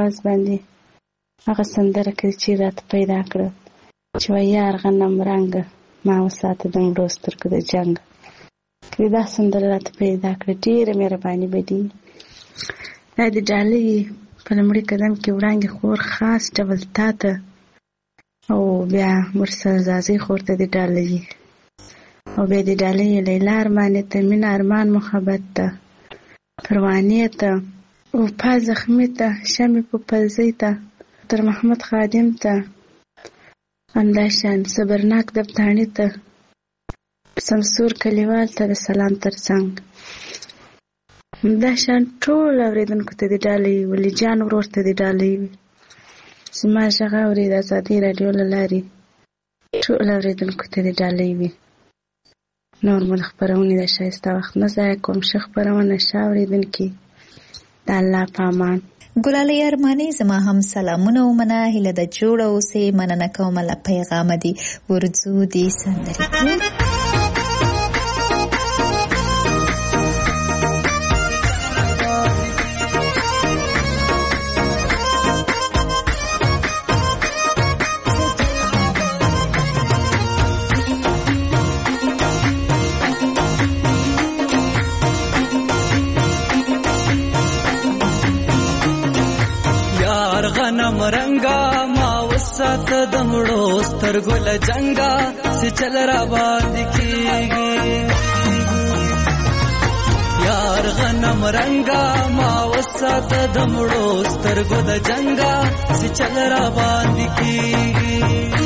آواز باندې هغه سندره کوي چې راته پیدا کړه چې وایي یار غنم رنګه ما وساته د مړو سترګو د جنګ. که دا سندره راته پیدا کړه ډېره مهرباني به دي. دا د ډالۍ په لومړي قدم کې وړانګې خور خاص ډول تا ته او بیا مرسل زازۍ خور ته د ډالۍ او بیا د ډالۍ لیلا ارمانې ته مینه ارمان محبت ته پروانې ته وفا زخمي ته شمې په پلزۍ ته تر محمد خادم ته همداشان صبرناک دفتاڼي ته سمسور کلیوال ته د سلام ترڅنګ همداشان ټول اورېدونکو ته د ډالۍ ولی جان ورور ته د ډالۍ وي. زما غږ اوري د ازادۍ راډیو له لارې ټول اورېدونکو ته د ډالۍ وي. نور مو د خپرونې د ښایسته وخت نه ضایع کوم. ښه خپرونه ښه اورېدونکي د الله په امان. ګلالۍ ارماني زما هم سلامونه ومنه. هیله د جوړه اوسې. مننه کومه له پیغامه دي. ورځو دې سندرې مرنګا ما وسات د مړو سترګو له جنګا سي چل را باندې کیږي یار غنم رنګا ما وسات د مړو سترګو د جنګا سي چل را باندې کیږي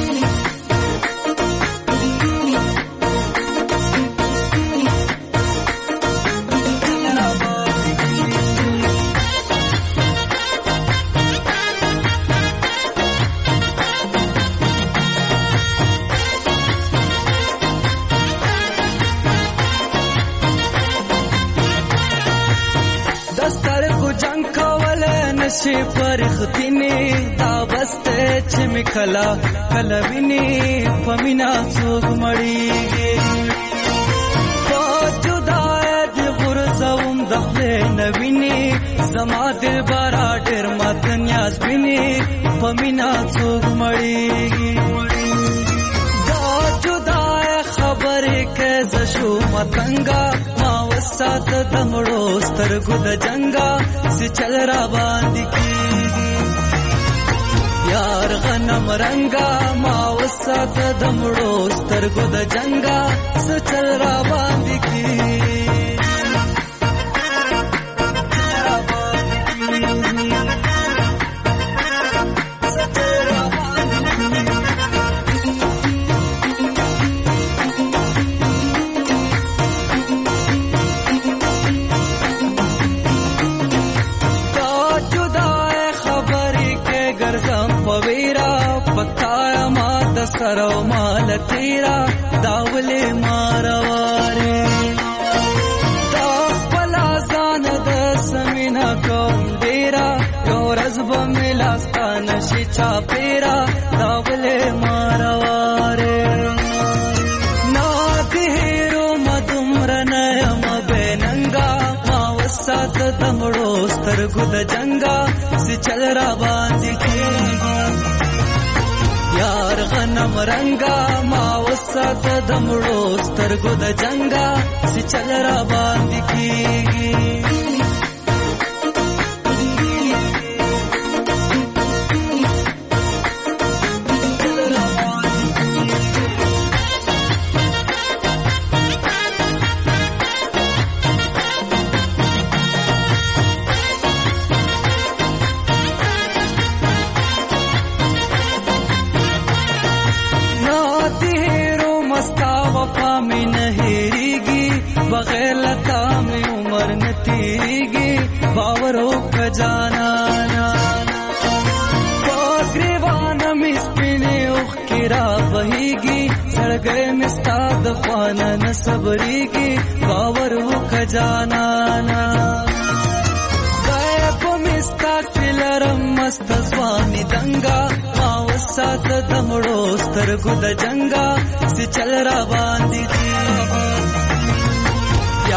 شي پرختینی دا بسته چې مکلا کلا ویني پمینا څوک مړیږي پاتودای د غرزوم دخله نویني زما دل بارا ډېر مات نیاز ویني پمینا څوک مړیږي دا جدای خبرې کې زشو متنګا ما وسات د مړو سترګو د جنګا سي چل را باندې کیږي یار غنم رنګا ما وسات د مړو سترګو د جنګا سي چل را باندې کیږي سرو مال تیرا داولے ماروارے دا پلا زان د سمینا کوم ډیرا یو رزب ملاستان شي چا پیرا داولے ماروارے نا دهرو مدمرنه مبننګا ما وسات دمړو سترګو د جنګا سي چل را باندې کیږي یار غنم رنګا ما وسات د مړو سترګو د جنګا سي چل را باندې کیږي बगैर लता में उम्र न तीगी बावरों का जाना ग्रेवान मिस्पिने उखिरा बहीगी सड़गे मिस्ताद खाना न सबरीगी बावरों का जाना गायब मिस्ता किलरम मस्त स्वामी दंगा मावसात दमड़ो स्तरगुद जंगा सि चल रा बांधी थी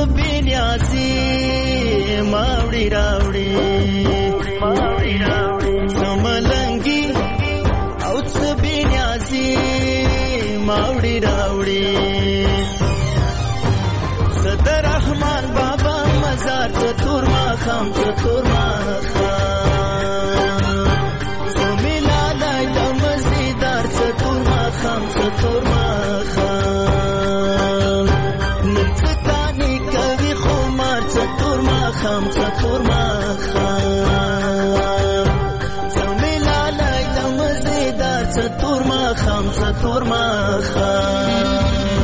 بینیازی ماوړي راوړي سملنګي او څه بینیازي ماوړي راوړي صدر رحمان بابا مزار ته تور ما خام ته تور ما خام سمیلا لای د مزیدار ته تور ما خام ته تور ما خام نڅکانی کوي خمار ته تور ما خام ته تور ما خام سمیلا لای د مزیدار ته تور ما خام ته تور ما خام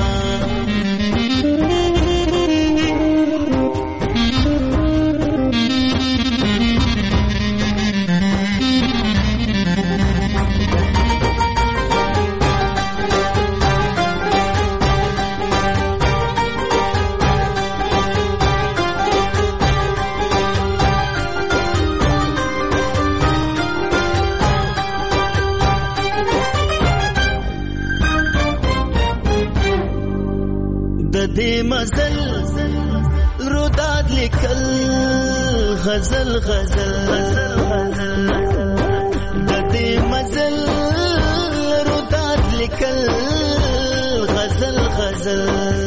دې مزل روداد لیکل غزل غزل د دې مزل روداد لیکل غزل غزل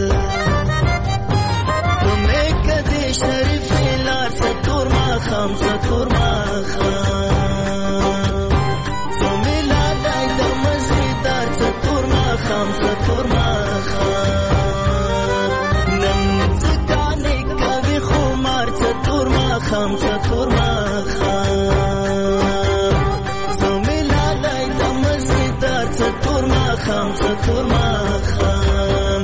تمه کدي شریف لا ستور ما خام ستور ما خام تمه لا دای د مزیدار ستور ما خام ستور ما خام خام ستور ما خام زمیلا لای د مزیدار ستور ما خام ستور ما خام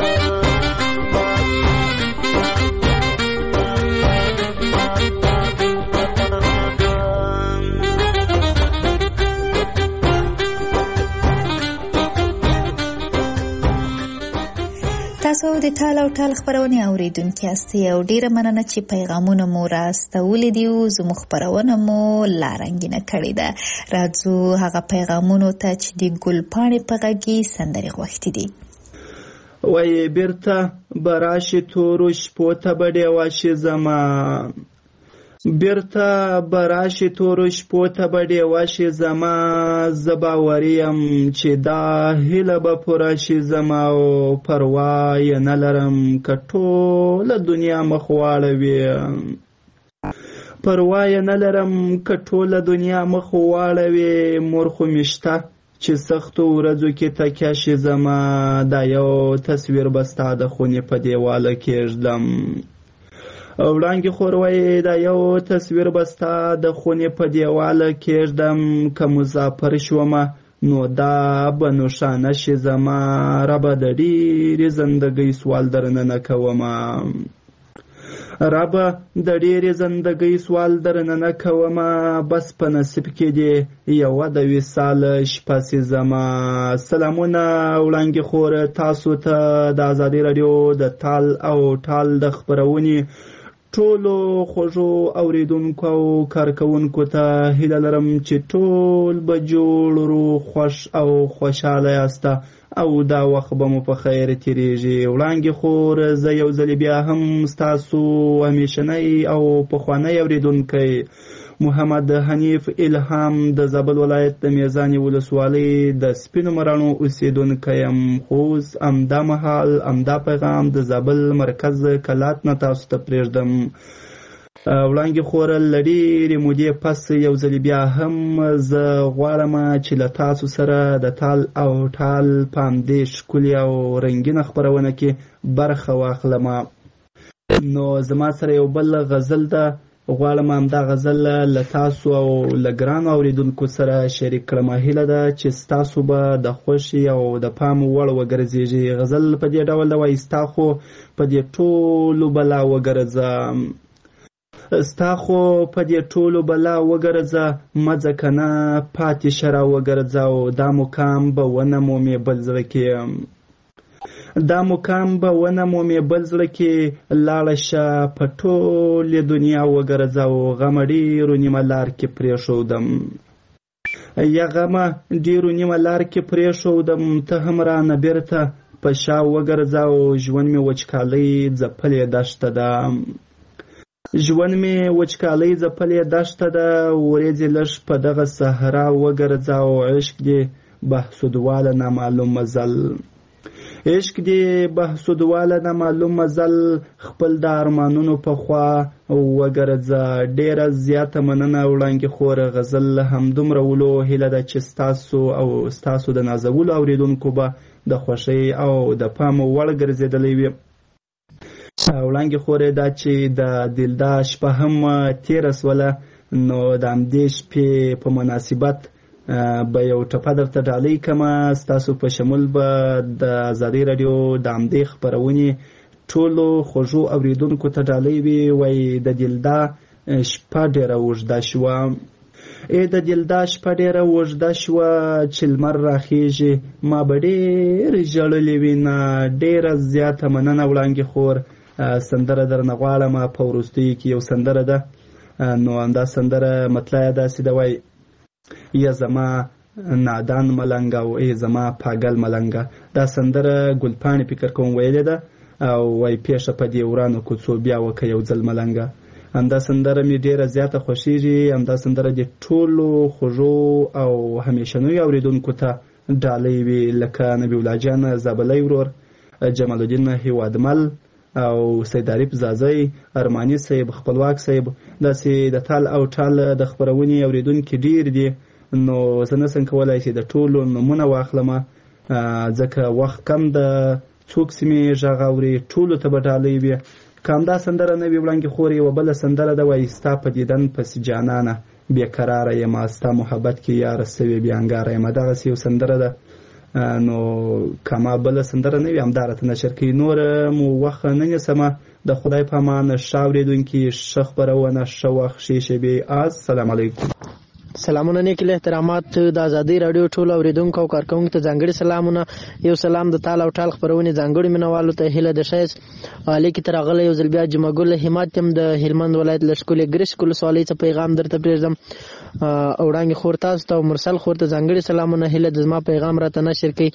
تاسو د ټال او ټال خبرونه اوریدونکي یاستئ او ډیره مننه چې پیغامونه مو راستولي دي او زموږ خبرونه مو لا رنګینه کړې ده. راځو هغه پیغامونو ته چې د ګلپاڼې په غږی سندرې غوښتي دي. وای بیرته براشي تورو شپو ته بډې واشي زما بیرته براشي تورو شپو ته بډې واشي زما زباوریم چې دا هیله به پوره شي زما او پروا یې نه لرم که ټوله دنیا مخ واړوي پروا یې نه لرم که ټوله دنیا مخ واړوي مور خو مې شته چې سختو ورځو کې تکیه شي زما دا یو تصویر به ستا د خونې په دیواله کېږدم وړانګې خوروی دا یو تصویر به ستا د خونې په دیواله کېږدم که مسافر شومه نو دا به نوښانه شي زما ربه د ډېرې زندګۍ سوال درنه نه کومه ربه د ډېرې زندګۍ سوال درنه نه کومه بس په نصیب کې دې یوه د وصال شپه سي زما سلامونه وړانګې خور تاسو ته د ازادي راډیو د ټال او ټال د خپرونې ټولو خوږو اوریدونکو او کارکوونکو ته هیله لرم چې ټول به جوړ روغ خوښ او خوشحاله یاسته او دا وخت به مو په خیر تیریږي وړانګې خور زه یو ځلې بیا هم ستاسو همیشنی او پخوانی اوریدونکی محمد حنیف الهام د زابل ولایت د میزانې ولسوالۍ د سپینو مراڼو اوسیدونکی یم خو اوس همدا مهال همدا پیغام د زابل مرکز کلات نه تاسو ته پرېږدم وړانګې خوره له ډېرې مودې پس یو ځلې بیا هم زه غواړم چې له تاسو سره د ټال او ټال په همدې ښکلې او رنګینه خپرونه کې برخه واخلم نو زما سره یو بل غزل ده غواړم همدا غزل له تاسو او له ګرانو اوریدونکو سره شریک کړم هیله ده چې ستاسو به د خوښي او د پام وړ وګرځېږي غزل په دې ډول ده وایي ستا خو په دې ټولو بلا وګرځه ستا خو په دې ټولو بلا وګرځه مه ځکه نه پاتې شه را وګرځه او دا مقام به ونه مومې بل زړه کې دا مقام به ونه مومې بل زړه کې لاړه شه په ټولې دنیا وګرځه او غمه ډېرو نیمه لار کې پرېښودم یا غمه ډېرو نیمه لار کې پرېښودم ته هم رانه بېرته په شا وګرځاو ژوند مې وچکالۍ ځپلې دښته ده ژوند مې وچکالۍ ځپلې دښته ده ورېځې لږ په دغه صحرا وګرځاو عشق دې بهسودواله نامعلوم مزل عشق دې بهسودواله نامعلوم مزل خپل د ارمانونو په خوا وګرځه ډېره زیاته مننه وړانګې خوره غزل همدومره ولو هیله ده چې ستاسو د نازولو اورېدونکو به د خوښۍ او د پام وړ ګرځېدلی وي وړانګې خورې دا چې د دلدا شپه هم تېره سوله نو د همدې شپې په مناسبت به یو ټپه درته ډالۍ کړمه ستاسو په شمول به د ازادۍ راډیو د همدې خپرونې ټولو خوږو اورېدونکو ته ډالۍ وي وایي د دلدا شپه ډېره اوږده شوه د دلدا شپه ډېره اوږده شوه چې لمر راخیږي ما به ډېرې ژړلې وي نه ډېره زیاته مننه وړانګې خور سندره درنه غواړم په وروستیو کې یو سندره ده نو همدا سندره مطلع یې داسې ده وایي یا زما نادان ملنګ او ای زما پاگل ملنګ دا سندره ګلپاڼې فکر کوم ویلې ده او وای پیښه په دې ورانو کوڅو بیا وکه یو ځل ملنګ همدا سندره مې ډېره زیاته خوښیږي همدا سندره د ټولو خوږو او همیشنیو اورېدونکو ته ډالۍ وي لکه نبی الله جان زابلی ورور جمال الدین هیوادمل او سید عارف زازی ارمانی صاحب خپلواک صاحب داسې د تال او ټال د خپرونې اورېدونکي ډېر دي نو زه نسم کولی چې د ټولو نومونه واخلمه ځکه وخت کم ده څوک چې مې غږ اوري ټولو ته به ډالۍ وي که همدا سندره نه وي وړانګې خور یوه بله سندره ده وایي ستا په دیدن پسې جانانه بېقراره یم ستا محبت کې یاره سوې بېانګاره یم دغسې یو سندره ده نو که ما بله سندره نه وي همدا راته نشر کوي نوره مو وخت نه نیسمه د خدای په امان ښه اورېدونکي ښه خپرونه ښه وخت ښې شېبې السلام علیکم سلامونه نیکل احترامات د ازادۍ راډیو ټول اوریدونکو او کارکونکو ته ځانګړي سلامونه یو سلام د تال او ټال خبرونه ځانګړي مینوالو ته هیله د شایس لیکي تر غل یو ځل بیا جمعه ګل همت تم د هلمند ولایت لشکولې ګریش کول سوالې ته پیغام درته پرېږدم اوړانګي خور تاسو ته مرسل خور ته ځانګړي سلامونه هیله د زما پیغام راته نشر کړي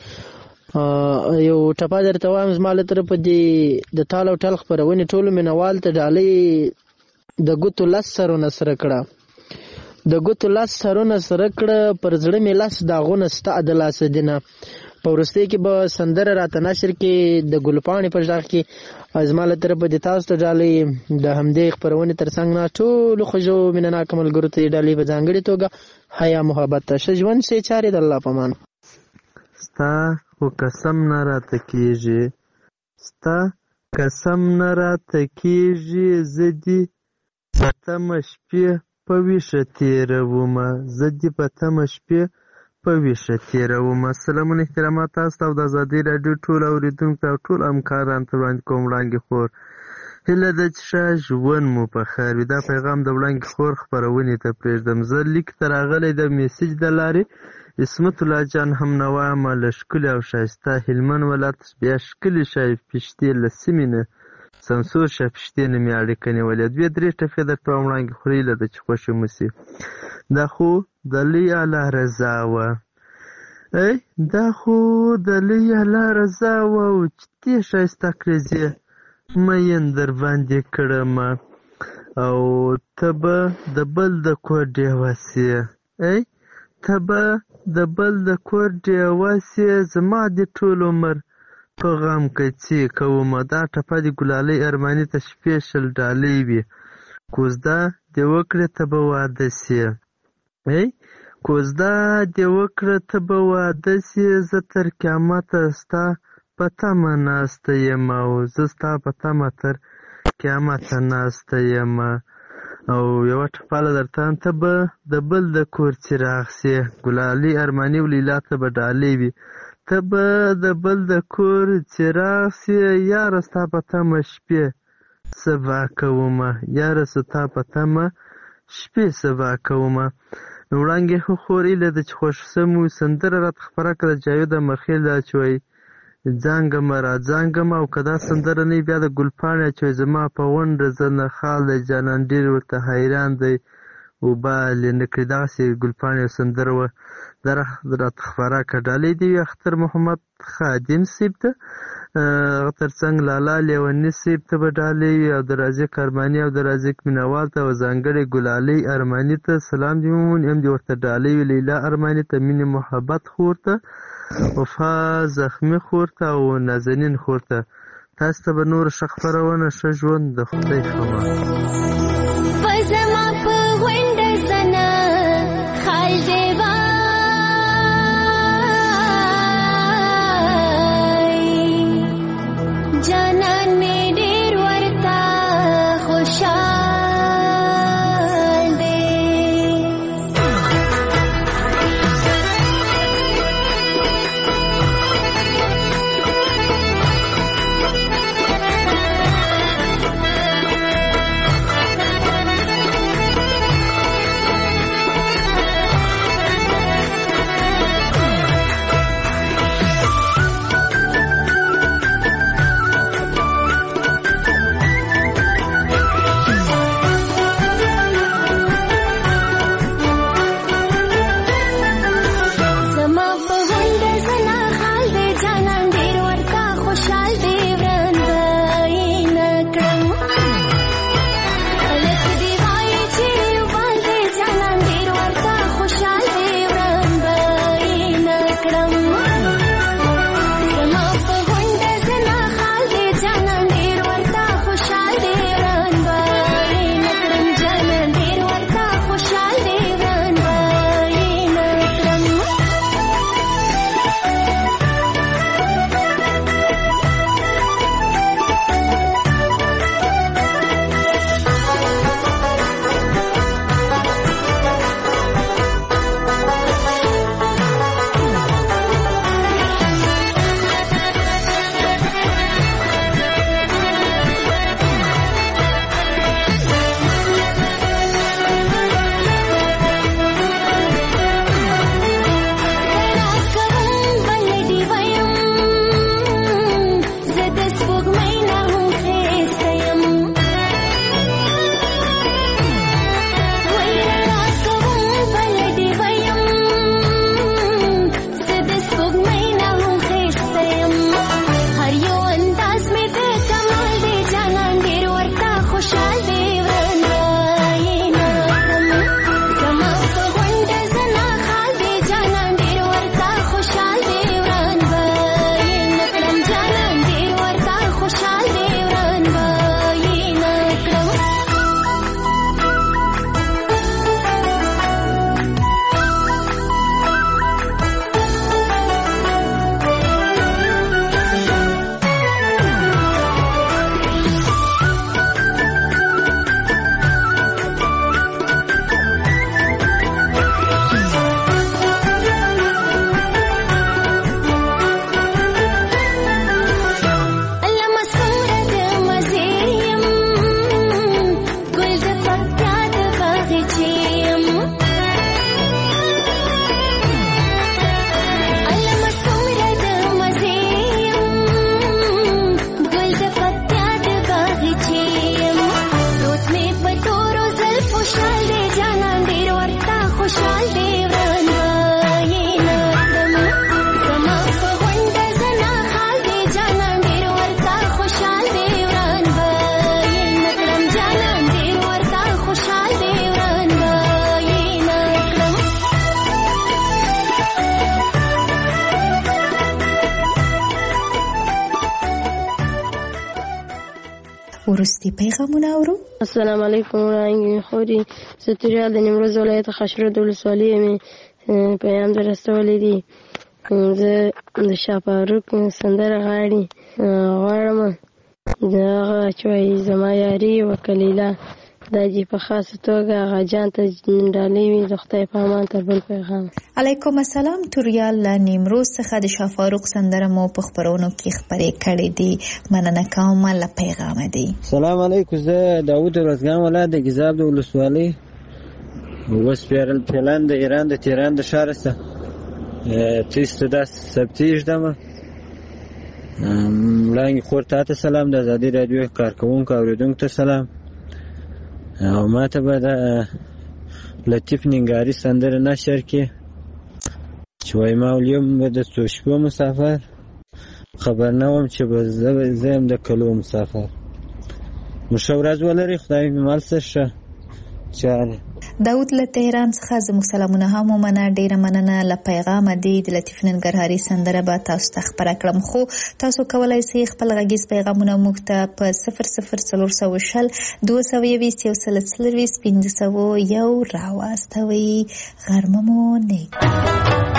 یو ټپه درته وایم زما له طرفه د تال او ټال خبرونه ټول مینوال ته ډالۍ د ګوتو لس سرونه سره کړه د ګوتو لاس سرونه سره کړه پر زړه مې لاس داغونه ستا د لاسه دینه په وروستۍ کې به سندره راته نشر کې د ګلپاڼې په غږ کې زما له طرفه د تاسو ته ډالۍ د همدې خپرونې تر څنګ نه ټولو خوږو مینهناکو ملګرو ته ډالۍ په ځانګړې توګه حیا محبت ته ښه ژوند ښې چارې د الله په امان ستا خو قسم نه راته کېږي ستا قسم نه راته کېږي زه دې په تمه شپې په ویښه تېرومه زه دې په تمه شپې په ویښه تېرومه سلامونه احترامات تاسو ته او د ازادۍ راډیو ټول اورېدونکو او ټول همکارانو ته وړاندې کوم وړانګې خور هیله ده چې ښه ژوند مو په خیر وي دا پیغام د وړانګې خور خپرونې ته پرېږدم زه لیک ته راغلی د میسج د لارې عصمت الله جان هم نوامه له ښکلي او ښایسته هلمند ولایت بیا ښکلي شای پشتې له سیمې نه سمسور شاه پشتې نه مې اړیکه نیولې دوې درې ټپې درته وایم وړانګې خور هیله ده چې خوښې مو شي دا خو د لوی الله رضا وه دا خو د لوی الله رضا وه او چې دې ښایسته کړېزې مین در باندې کړمه او ته به د بل د کور ډېوه سې ته به د بل د کور ډېوه سې زما دې ټول عمر په غم کې کومه دا ټپه د ګلالۍ ارماني ته سپیشل ډالۍ وي کوزده دې وکړې ته به واده سې کوزده دې وکړه ته به واده سې زه تر قیامته ستا په تمه ناسته یم او زه ستا په تمه تر قیامته ناسته یم او یوه ټپاله درته ته به د بل د کور څراغ سې ګلالۍ ارماني او لیلا ته به ډالۍ وي ته به د بل د کور څراغ سې یاره ستا په تمه شپې سبا کومه یاره ستا په تمه شپې سبا کومه نو وړانګې خور هیله ده چې خوښ سمو سندره راته خپره کړه جاوید مرخیل دا چې وایي ځانګمه را ځانګمه او که دا سندره نه بیا د ګلپاڼې چې وایي زما په غونډه زه نه خال دی جانان ډېر ورته حیران دی اوبه لنده کړي. دغسې ګلپاڼې او سندره وه راته خپره کړه. ډالۍ دې وي اختر محمد خادم صیب ته، هغه تر څنګ لالا لیوني صیب ته به ډالۍ وي، او د رازق ارماني او د رازق مینوال ته، او ځانګړې ګلالۍ ارماني ته سلام دې ومومي. هم دې ورته ډالۍ وي لیلا ارماني ته، مینې محبت خور ته، وفا زخمي خور ته، او نازنین خور ته. تاسو ته به نور ښه خپرونه، ښه ژوند، د خدای خبر. وروستي پیغامونه اورو. السلام علیکم وړاندې خوري ستوریال د نیمروز ولایت خشرود ولسوالۍ مې پیغام درستولی دی. زه د شاپاروک سندره غاړي غواړم دغه چې وایي زما یاري وکلیله دا دې په خاصه توګه هغه جان ته ډالۍ وي د خدای په امان. تر بل پیغام علیکم السلام. توریال له نیمروز څخه د شاپاروک سندره مو په خپرونو کې خپرې کړې دي. مننه کوم له پیغام دی. سلام علیکم. زه داود ورزګان ولایت د ګیزاب د ولسوالۍ وسپیرل پلان د ایران د تهران د ښار څخه تیسته دا سبتیش دمه وړاندې خور ته سلام، د ازادي رادیو کارکوونکو اوریدونکو ته سلام، او ما ته به د لطیف ننګاري سندره نشر کې چې وایي ما ولیم به د څو شپو مسافر خبر نه وم چې به زه یم د کلو مسافر. مو ښه ورځ ولرئ، خدای مې مل څه ښه چاره. داود له تهران څخه زموږ سلامونه هم ومنه. ډیره مننه له پیغامه دی. د لطیف ننګرهاري سندره به تاسو ته خپره کړم، خو تاسو کولی شئ خپل غږیز پیغامونه موږ ته په 00420 221 140 1501 راواستوئ. غرمه مو نیک.